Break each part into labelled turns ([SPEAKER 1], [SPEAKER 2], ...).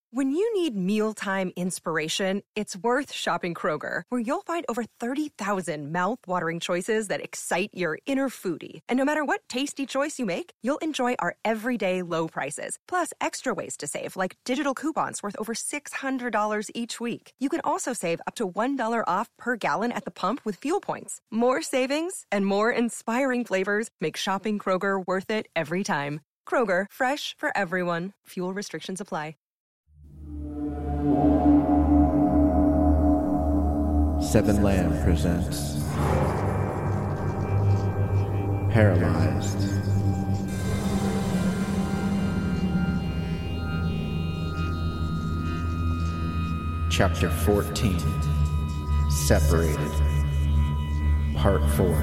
[SPEAKER 1] When you need mealtime inspiration, it's worth shopping Kroger, where you'll find over 30,000 mouth-watering choices that excite your inner foodie. And no matter what tasty choice you make, you'll enjoy our everyday low prices, plus extra ways to save, like digital coupons worth over $600 each week. You can also save up to $1 off per gallon at the pump with fuel points. More savings and more inspiring flavors make shopping Kroger worth it every time. Kroger, fresh for everyone. Fuel restrictions apply.
[SPEAKER 2] Seven Lamb presents Paralyzed. Chapter 14, Separated, Part 4.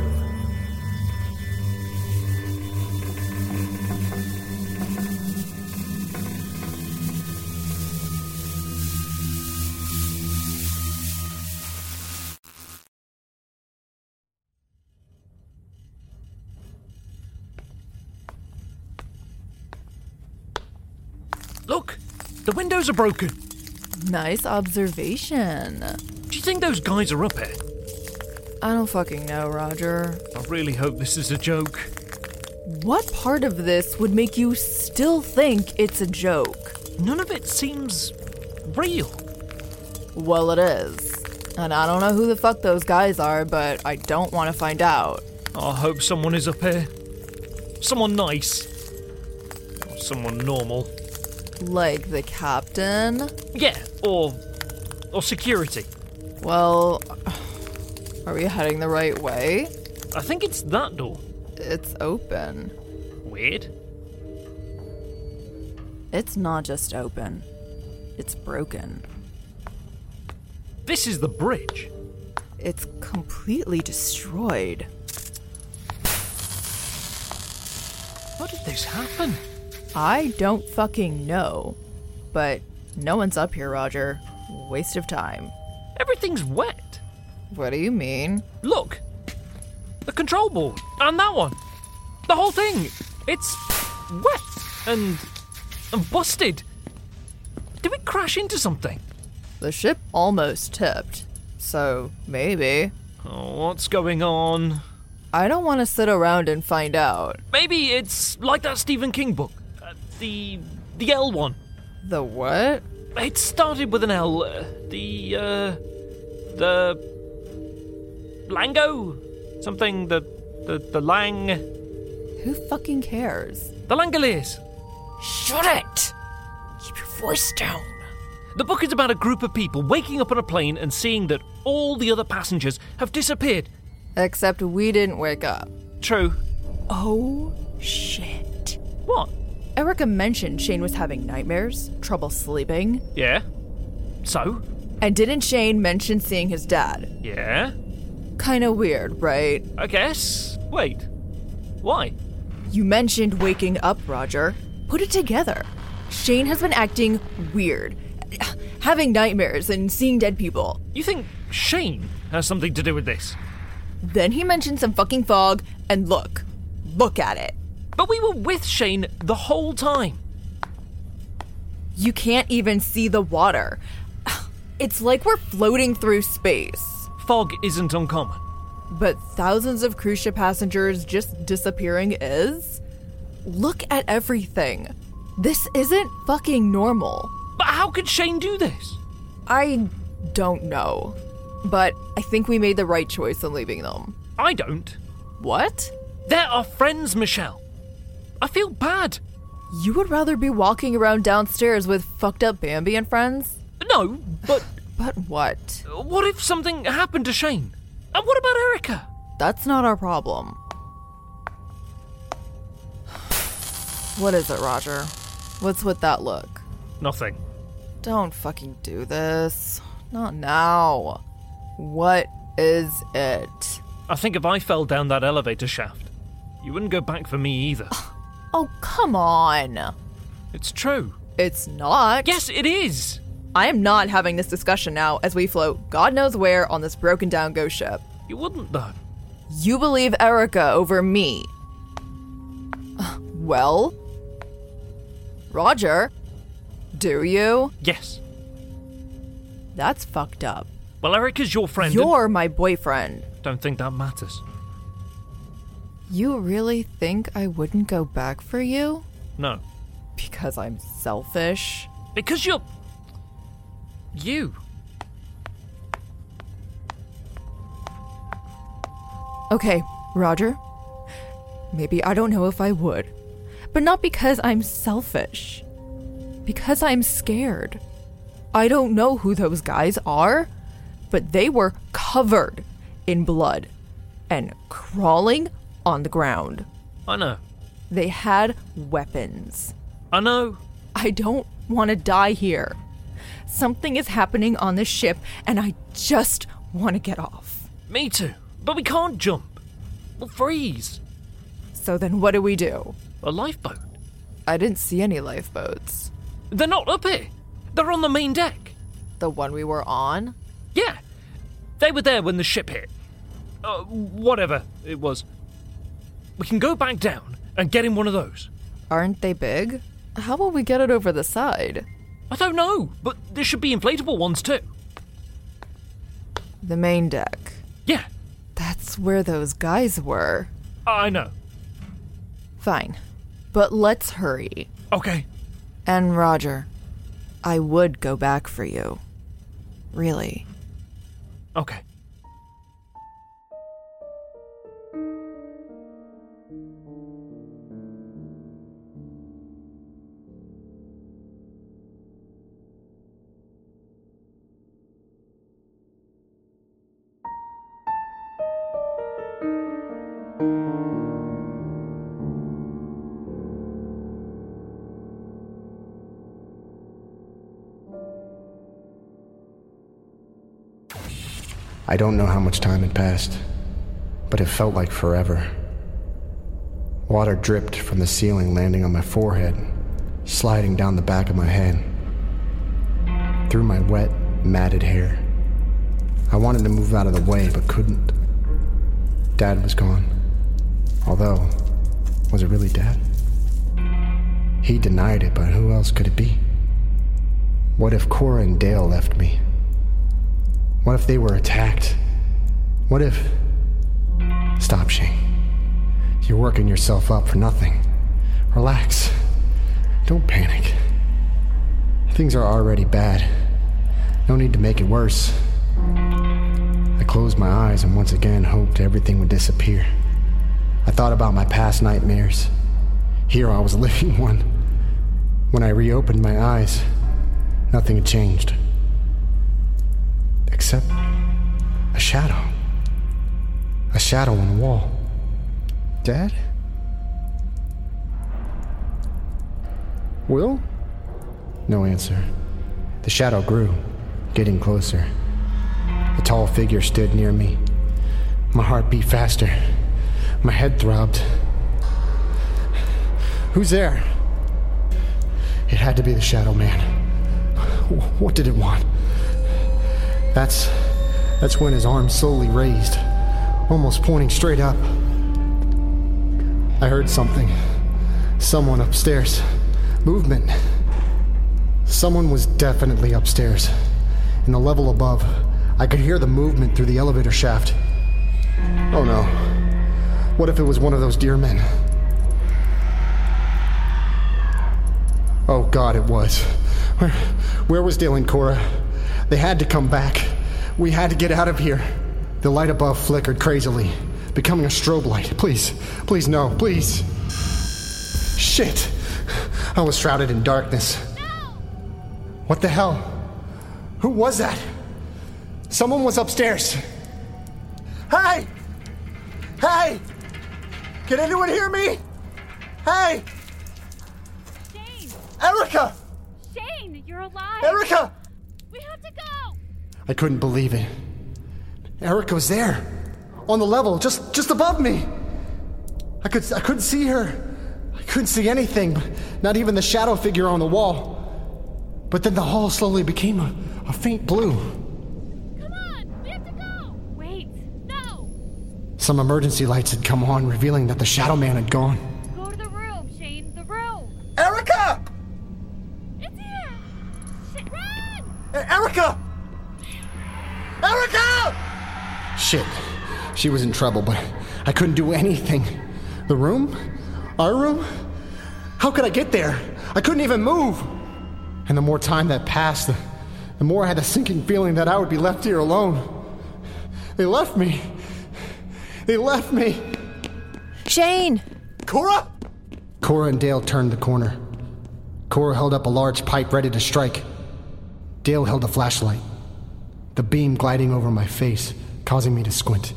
[SPEAKER 3] Look! The windows are broken!
[SPEAKER 4] Nice observation.
[SPEAKER 3] Do you think those guys are up here?
[SPEAKER 4] I don't fucking know, Roger.
[SPEAKER 3] I really hope this is a joke.
[SPEAKER 4] What part of this would make you still think it's a joke?
[SPEAKER 3] None of it seems real.
[SPEAKER 4] Well, it is. And I don't know who the fuck those guys are, but I don't want to find out.
[SPEAKER 3] I hope someone is up here. Someone nice. Or someone normal.
[SPEAKER 4] Like the captain?
[SPEAKER 3] Yeah, or security.
[SPEAKER 4] Well, are we heading the right way?
[SPEAKER 3] I think it's that door.
[SPEAKER 4] It's open.
[SPEAKER 3] Weird.
[SPEAKER 4] It's not just open. It's broken.
[SPEAKER 3] This is the bridge.
[SPEAKER 4] It's completely destroyed.
[SPEAKER 3] How did this happen?
[SPEAKER 4] I don't fucking know. But no one's up here, Roger. Waste of time.
[SPEAKER 3] Everything's wet.
[SPEAKER 4] What do you mean?
[SPEAKER 3] Look! The control board. And that one. The whole thing. It's wet and busted. Did we crash into something?
[SPEAKER 4] The ship almost tipped. So, maybe.
[SPEAKER 3] Oh, what's going on?
[SPEAKER 4] I don't want to sit around and find out.
[SPEAKER 3] Maybe it's like that Stephen King book. The L one.
[SPEAKER 4] The what?
[SPEAKER 3] It started with an L. The Lango? Something, the Lang...
[SPEAKER 4] Who fucking cares?
[SPEAKER 3] The Langoliers.
[SPEAKER 4] Shut it! Keep your voice down.
[SPEAKER 3] The book is about a group of people waking up on a plane and seeing that all the other passengers have disappeared.
[SPEAKER 4] Except we didn't wake up.
[SPEAKER 3] True.
[SPEAKER 4] Oh, shit.
[SPEAKER 3] What?
[SPEAKER 4] Erica mentioned Shane was having nightmares, trouble sleeping.
[SPEAKER 3] Yeah. So?
[SPEAKER 4] And didn't Shane mention seeing his dad?
[SPEAKER 3] Yeah.
[SPEAKER 4] Kinda weird, right?
[SPEAKER 3] I guess. Wait. Why?
[SPEAKER 4] You mentioned waking up, Roger. Put it together. Shane has been acting weird. Having nightmares and seeing dead people.
[SPEAKER 3] You think Shane has something to do with this?
[SPEAKER 4] Then he mentioned some fucking fog, and look at it.
[SPEAKER 3] But we were with Shane the whole time.
[SPEAKER 4] You can't even see the water. It's like we're floating through space.
[SPEAKER 3] Fog isn't uncommon.
[SPEAKER 4] But thousands of cruise ship passengers just disappearing is? Look at everything. This isn't fucking normal.
[SPEAKER 3] But how could Shane do this?
[SPEAKER 4] I don't know. But I think we made the right choice in leaving them.
[SPEAKER 3] I don't.
[SPEAKER 4] What?
[SPEAKER 3] They're our friends, Michelle. I feel bad.
[SPEAKER 4] You would rather be walking around downstairs with fucked up Bambi and friends?
[SPEAKER 3] No, but...
[SPEAKER 4] But what?
[SPEAKER 3] What if something happened to Shane? And what about Erica?
[SPEAKER 4] That's not our problem. What is it, Roger? What's with that look?
[SPEAKER 3] Nothing.
[SPEAKER 4] Don't fucking do this. Not now. What is it?
[SPEAKER 3] I think if I fell down that elevator shaft, you wouldn't go back for me either.
[SPEAKER 4] Oh, come on.
[SPEAKER 3] It's true.
[SPEAKER 4] It's not.
[SPEAKER 3] Yes, it is.
[SPEAKER 4] I am not having this discussion now as we float God knows where on this broken down ghost ship.
[SPEAKER 3] You wouldn't, though.
[SPEAKER 4] You believe Erica over me. Well, Roger, Do you?
[SPEAKER 3] Yes.
[SPEAKER 4] That's fucked up.
[SPEAKER 3] Well, Erica's your friend.
[SPEAKER 4] You're my boyfriend.
[SPEAKER 3] Don't think that matters.
[SPEAKER 4] You really think I wouldn't go back for you?
[SPEAKER 3] No.
[SPEAKER 4] Because I'm selfish?
[SPEAKER 3] Because you're... you.
[SPEAKER 4] Okay, Roger. Maybe I don't know if I would. But not because I'm selfish. Because I'm scared. I don't know who those guys are, but they were covered in blood and crawling on the ground.
[SPEAKER 3] I know.
[SPEAKER 4] They had weapons.
[SPEAKER 3] I know.
[SPEAKER 4] I don't want to die here. Something is happening on this ship, and I just want to get off.
[SPEAKER 3] Me too. But we can't jump. We'll freeze.
[SPEAKER 4] So then what do we do?
[SPEAKER 3] A lifeboat.
[SPEAKER 4] I didn't see any lifeboats.
[SPEAKER 3] They're not up here. They're on the main deck.
[SPEAKER 4] The one we were on?
[SPEAKER 3] Yeah. They were there when the ship hit. Whatever it was. We can go back down and get in one of those.
[SPEAKER 4] Aren't they big? How will we get it over the side?
[SPEAKER 3] I don't know, but there should be inflatable ones too.
[SPEAKER 4] The main deck.
[SPEAKER 3] Yeah.
[SPEAKER 4] That's where those guys were.
[SPEAKER 3] I know.
[SPEAKER 4] Fine. But let's hurry.
[SPEAKER 3] Okay.
[SPEAKER 4] And Roger, I would go back for you. Really.
[SPEAKER 3] Okay.
[SPEAKER 5] I don't know how much time had passed, but it felt like forever. Water dripped from the ceiling, landing on my forehead, sliding down the back of my head, through my wet, matted hair. I wanted to move out of the way, but couldn't. Dad was gone. Although, was it really Dad? He denied it, but who else could it be? What if Cora and Dale left me? What if they were attacked? What if... Stop, Shane. You're working yourself up for nothing. Relax. Don't panic. Things are already bad. No need to make it worse. I closed my eyes and once again hoped everything would disappear. I thought about my past nightmares. Here I was living one. When I reopened my eyes, nothing had changed. Except a shadow. A shadow on the wall. Dad? Will? No answer. The shadow grew, getting closer. A tall figure stood near me. My heart beat faster. My head throbbed. Who's there? It had to be the Shadow Man. What did it want? That's when his arm slowly raised, almost pointing straight up. I heard something. Someone upstairs. Movement. Someone was definitely upstairs. In the level above, I could hear the movement through the elevator shaft. Oh no. What if it was one of those deer men? Oh God, it was. Where was Dale and Cora? They had to come back. We had to get out of here. The light above flickered crazily, becoming a strobe light. Please, please no, please. Shit. I was shrouded in darkness.
[SPEAKER 6] No!
[SPEAKER 5] What the hell? Who was that? Someone was upstairs. Hey! Hey! Can anyone hear me? Hey!
[SPEAKER 6] Shane!
[SPEAKER 5] Erica!
[SPEAKER 6] Shane, you're alive!
[SPEAKER 5] Erica!
[SPEAKER 6] We have to go!
[SPEAKER 5] I couldn't believe it. Erica was there, on the level, just above me. I couldn't see her. I couldn't see anything, not even the shadow figure on the wall. But then the hall slowly became a faint blue.
[SPEAKER 6] Come on, we have to go! Wait, no!
[SPEAKER 5] Some emergency lights had come on, revealing that the Shadow Man had gone.
[SPEAKER 6] Go to the room, Shane, the room!
[SPEAKER 5] Erica!
[SPEAKER 6] It's here!
[SPEAKER 5] Erica! Erica! Shit. She was in trouble, but I couldn't do anything. The room? Our room? How could I get there? I couldn't even move. And the more time that passed, the more I had a sinking feeling that I would be left here alone. They left me. They left me.
[SPEAKER 4] Shane!
[SPEAKER 5] Cora? Cora and Dale turned the corner. Cora held up a large pipe ready to strike. Dale held a flashlight, the beam gliding over my face, causing me to squint.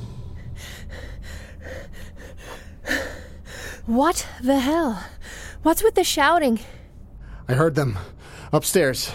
[SPEAKER 7] What the hell? What's with the shouting?
[SPEAKER 5] I heard them upstairs.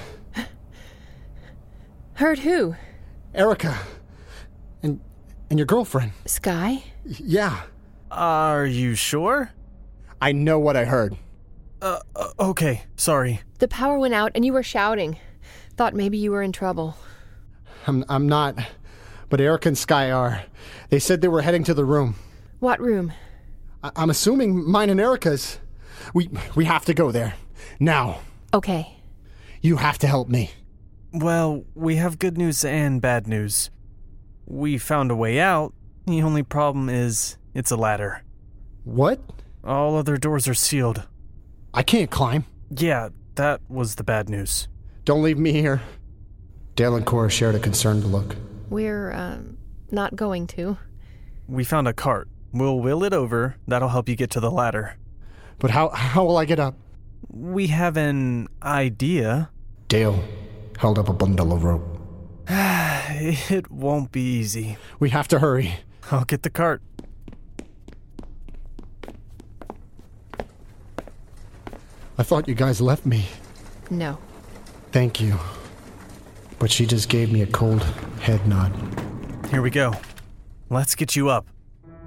[SPEAKER 7] Heard who?
[SPEAKER 5] Erica. And your girlfriend.
[SPEAKER 7] Sky?
[SPEAKER 5] Yeah.
[SPEAKER 8] Are you sure?
[SPEAKER 5] I know what I heard.
[SPEAKER 8] Okay, sorry.
[SPEAKER 7] The power went out and you were shouting. Thought maybe you were in trouble.
[SPEAKER 5] I'm not, but Erica and Sky are. They said they were heading to the room.
[SPEAKER 7] What room?
[SPEAKER 5] I'm assuming mine and Erica's. We have to go there. Now.
[SPEAKER 7] Okay.
[SPEAKER 5] You have to help me.
[SPEAKER 8] Well, we have good news and bad news. We found a way out. The only problem is it's a ladder.
[SPEAKER 5] What?
[SPEAKER 8] All other doors are sealed.
[SPEAKER 5] I can't climb.
[SPEAKER 8] Yeah, that was the bad news.
[SPEAKER 5] Don't leave me here. Dale and Cora shared a concerned look.
[SPEAKER 7] We're, not going to.
[SPEAKER 8] We found a cart. We'll wheel it over. That'll help you get to the ladder.
[SPEAKER 5] But how will I get up?
[SPEAKER 8] We have an idea.
[SPEAKER 5] Dale held up a bundle of rope.
[SPEAKER 8] It won't be easy.
[SPEAKER 5] We have to hurry.
[SPEAKER 8] I'll get the cart.
[SPEAKER 5] I thought you guys left me.
[SPEAKER 7] No.
[SPEAKER 5] Thank you. But she just gave me a cold head nod.
[SPEAKER 8] Here we go. Let's get you up.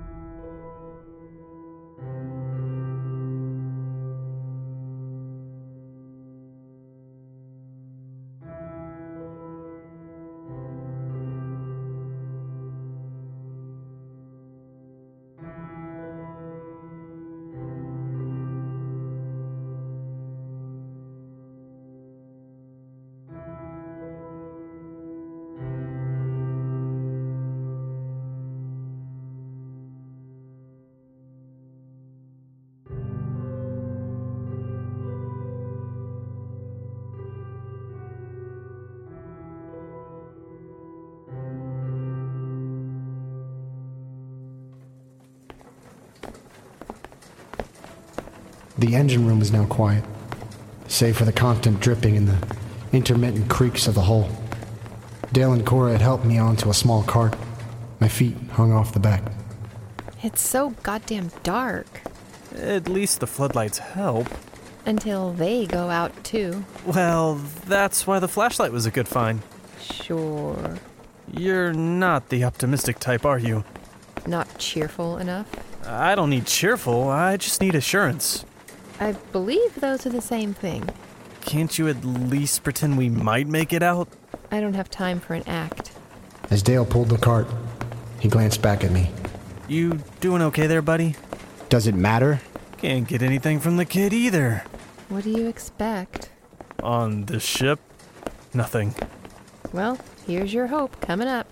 [SPEAKER 5] The engine room is now quiet, save for the constant dripping and the intermittent creaks of the hull. Dale and Cora had helped me onto a small cart. My feet hung off the back.
[SPEAKER 7] It's so goddamn dark.
[SPEAKER 8] At least the floodlights help.
[SPEAKER 7] Until they go out, too.
[SPEAKER 8] Well, that's why the flashlight was a good find.
[SPEAKER 7] Sure.
[SPEAKER 8] You're not the optimistic type, are you?
[SPEAKER 7] Not cheerful enough?
[SPEAKER 8] I don't need cheerful, I just need assurance.
[SPEAKER 7] I believe those are the same thing.
[SPEAKER 8] Can't you at least pretend we might make it out?
[SPEAKER 7] I don't have time for an act.
[SPEAKER 5] As Dale pulled the cart, he glanced back at me.
[SPEAKER 8] You doing okay there, buddy?
[SPEAKER 5] Does it matter?
[SPEAKER 8] Can't get anything from the kid either.
[SPEAKER 7] What do you expect?
[SPEAKER 8] On this ship? Nothing.
[SPEAKER 7] Well, here's your hope coming up.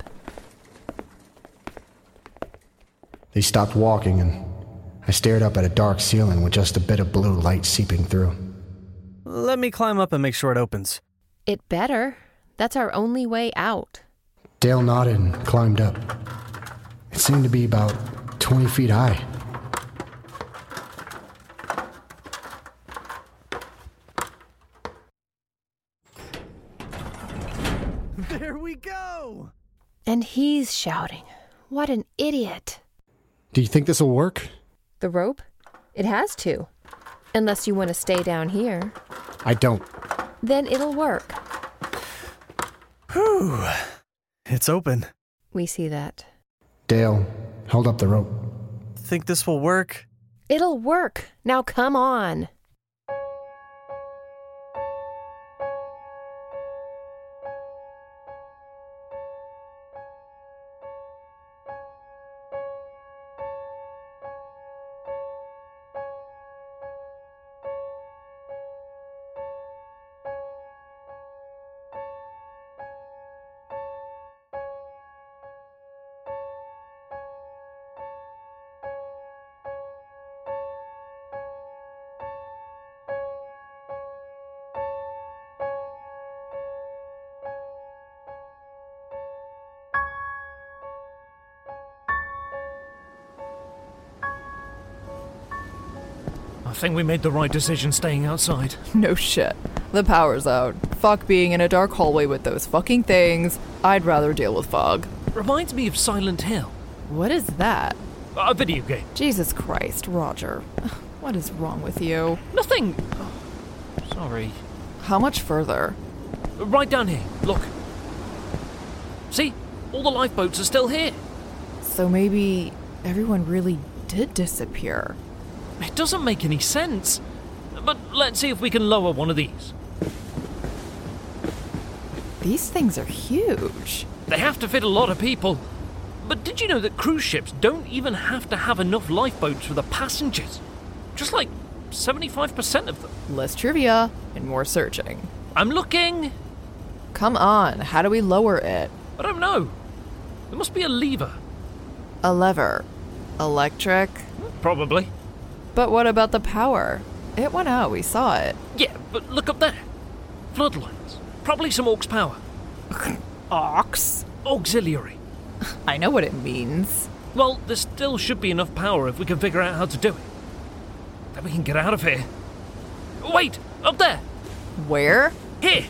[SPEAKER 5] They stopped walking, and I stared up at a dark ceiling with just a bit of blue light seeping through.
[SPEAKER 8] Let me climb up and make sure it opens.
[SPEAKER 7] It better. That's our only way out.
[SPEAKER 5] Dale nodded and climbed up. It seemed to be about 20 feet high.
[SPEAKER 8] There we go!
[SPEAKER 7] And he's shouting. What an idiot.
[SPEAKER 5] Do you think this will work?
[SPEAKER 7] The rope? It has to. Unless you want to stay down here.
[SPEAKER 5] I don't.
[SPEAKER 7] Then it'll work.
[SPEAKER 8] Whew. It's open.
[SPEAKER 7] We see that.
[SPEAKER 5] Dale held up the rope.
[SPEAKER 8] Think this will work?
[SPEAKER 7] It'll work. Now come on.
[SPEAKER 3] think we made the right decision staying outside.
[SPEAKER 4] No shit. The power's out. Fuck being in a dark hallway with those fucking things. I'd rather deal with fog.
[SPEAKER 3] Reminds me of Silent Hill.
[SPEAKER 4] What is that?
[SPEAKER 3] A video game.
[SPEAKER 4] Jesus Christ, Roger. What is wrong with you?
[SPEAKER 3] Nothing. Oh, sorry.
[SPEAKER 4] How much further?
[SPEAKER 3] Right down here. Look. See? All the lifeboats are still here.
[SPEAKER 4] So maybe everyone really did disappear.
[SPEAKER 3] It doesn't make any sense. But let's see if we can lower one of these.
[SPEAKER 4] These things are huge.
[SPEAKER 3] They have to fit a lot of people. But did you know that cruise ships don't even have to have enough lifeboats for the passengers? Just like 75% of them.
[SPEAKER 4] Less trivia and more searching.
[SPEAKER 3] I'm looking.
[SPEAKER 4] Come on, how do we lower it?
[SPEAKER 3] I don't know. There must be a lever.
[SPEAKER 4] A lever. Electric?
[SPEAKER 3] Probably.
[SPEAKER 4] But what about the power? It went out, we saw it.
[SPEAKER 3] Yeah, but look up there. Floodlights. Probably some aux power.
[SPEAKER 4] Aux?
[SPEAKER 3] Auxiliary.
[SPEAKER 4] I know what it means.
[SPEAKER 3] Well, there still should be enough power if we can figure out how to do it. Then we can get out of here. Wait! Up there!
[SPEAKER 4] Where?
[SPEAKER 3] Here!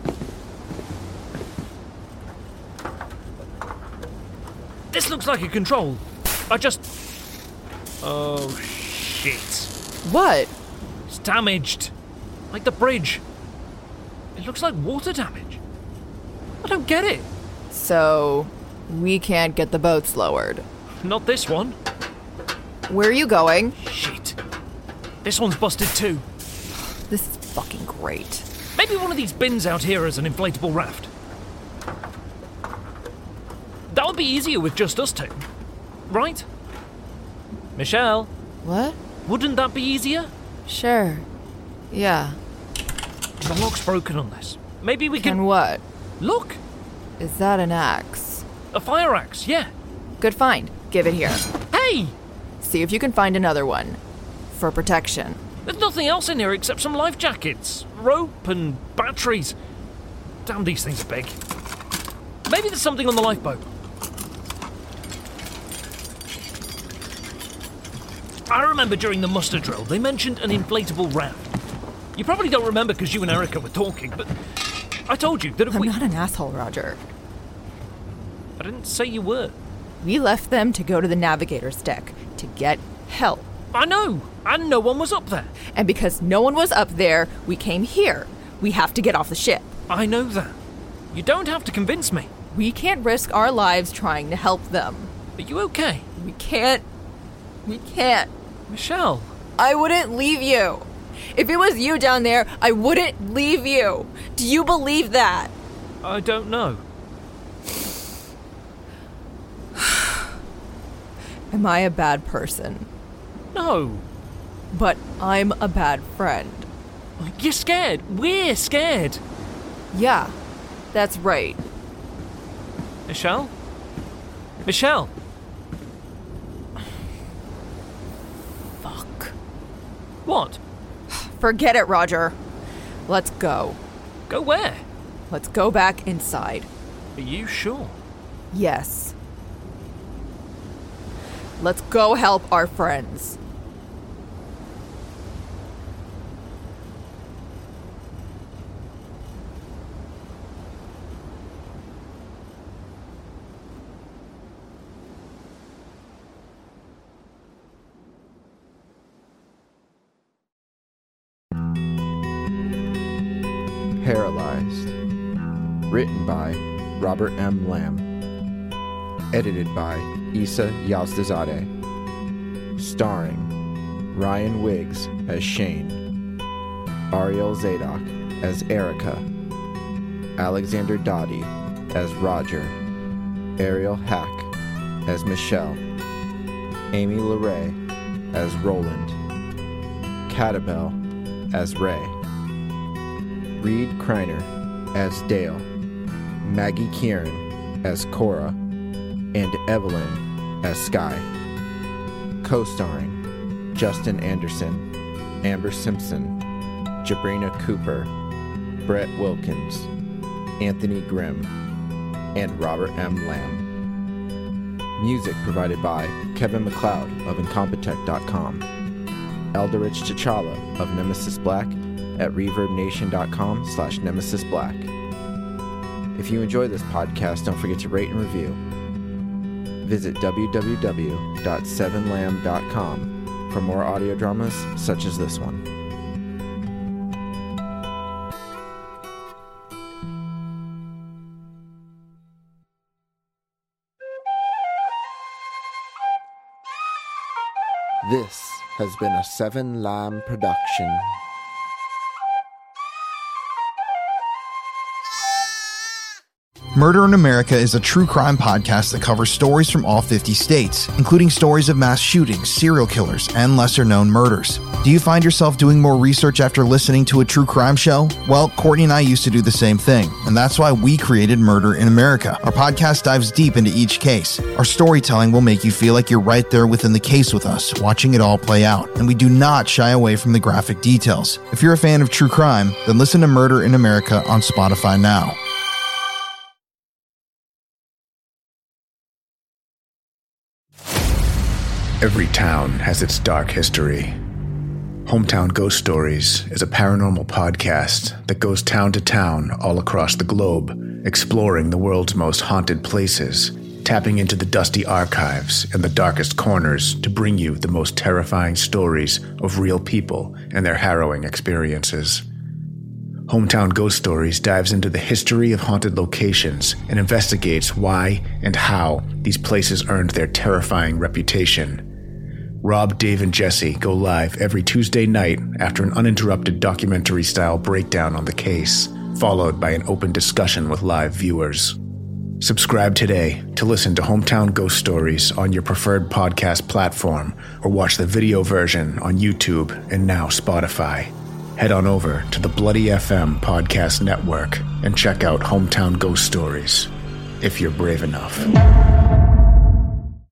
[SPEAKER 3] This looks like a control. Oh, shit.
[SPEAKER 4] What?
[SPEAKER 3] It's damaged. Like the bridge. It looks like water damage. I don't get it.
[SPEAKER 4] So, we can't get the boats lowered.
[SPEAKER 3] Not this one.
[SPEAKER 4] Where are you going?
[SPEAKER 3] Shit. This one's busted too.
[SPEAKER 4] This is fucking great.
[SPEAKER 3] Maybe one of these bins out here is an inflatable raft. That would be easier with just us two. Right? Michelle?
[SPEAKER 4] What?
[SPEAKER 3] Wouldn't that be easier?
[SPEAKER 4] Sure. Yeah.
[SPEAKER 3] The lock's broken on this. Maybe we can...
[SPEAKER 4] what?
[SPEAKER 3] Look!
[SPEAKER 4] Is that an axe?
[SPEAKER 3] A fire axe, yeah.
[SPEAKER 4] Good find. Give it here.
[SPEAKER 3] Hey!
[SPEAKER 4] See if you can find another one. For protection.
[SPEAKER 3] There's nothing else in here except some life jackets, rope and batteries. Damn, these things are big. Maybe there's something on the lifeboat. I remember during the muster drill, they mentioned an inflatable raft. You probably don't remember because you and Erica were talking, but I told you that if
[SPEAKER 4] I'm not an asshole, Roger.
[SPEAKER 3] I didn't say you were.
[SPEAKER 4] We left them to go to the navigator's deck to get help.
[SPEAKER 3] I know, and no one was up there.
[SPEAKER 4] And because no one was up there, we came here. We have to get off the ship.
[SPEAKER 3] I know that. You don't have to convince me.
[SPEAKER 4] We can't risk our lives trying to help them.
[SPEAKER 3] Are you okay?
[SPEAKER 4] We can't.
[SPEAKER 3] Michelle.
[SPEAKER 4] I wouldn't leave you. If it was you down there, I wouldn't leave you. Do you believe that?
[SPEAKER 3] I don't know.
[SPEAKER 4] Am I a bad person?
[SPEAKER 3] No.
[SPEAKER 4] But I'm a bad friend.
[SPEAKER 3] You're scared. We're scared.
[SPEAKER 4] Yeah, that's right.
[SPEAKER 3] Michelle? Michelle?
[SPEAKER 4] Fuck.
[SPEAKER 3] What?
[SPEAKER 4] Forget it, Roger. Let's go.
[SPEAKER 3] Go where?
[SPEAKER 4] Let's go back inside.
[SPEAKER 3] Are you sure?
[SPEAKER 4] Yes. Let's go help our friends.
[SPEAKER 2] Paralyzed. Written by Robert M. Lamb. Edited by Issa Yazdazadeh. Starring Ryan Wiggs as Shane, Ariel Zadok as Erica, Alexander Dottie as Roger, Ariel Hack as Michelle, Amy LeRae as Roland, Catabel as Ray, Reed Kreiner as Dale, Maggie Kieran as Cora, and Evelyn as Sky. Co-starring Justin Anderson, Amber Simpson, Jabrina Cooper, Brett Wilkins, Anthony Grimm, and Robert M. Lamb. Music provided by Kevin MacLeod of Incompetech.com. Eldritch T'Challa of Nemesis Black at reverbnation.com/nemesisblack. If you enjoy this podcast, don't forget to rate and review. Visit www.sevenlamb.com for more audio dramas such as this one. This has been a Seven Lamb production.
[SPEAKER 9] Murder in America is a true crime podcast that covers stories from all 50 states, including stories of mass shootings, serial killers, and lesser-known murders. Do you find yourself doing more research after listening to a true crime show? Well, Courtney and I used to do the same thing, and that's why we created Murder in America. Our podcast dives deep into each case. Our storytelling will make you feel like you're right there within the case with us, watching it all play out, and we do not shy away from the graphic details. If you're a fan of true crime, then listen to Murder in America on Spotify now.
[SPEAKER 10] Every town has its dark history. Hometown Ghost Stories is a paranormal podcast that goes town to town all across the globe, exploring the world's most haunted places, tapping into the dusty archives and the darkest corners to bring you the most terrifying stories of real people and their harrowing experiences. Hometown Ghost Stories dives into the history of haunted locations and investigates why and how these places earned their terrifying reputation. Rob, Dave, and Jesse go live every Tuesday night after an uninterrupted documentary-style breakdown on the case, followed by an open discussion with live viewers. Subscribe today to listen to Hometown Ghost Stories on your preferred podcast platform, or watch the video version on YouTube and now Spotify. Head on over to the Bloody FM podcast network and check out Hometown Ghost Stories, if you're brave enough.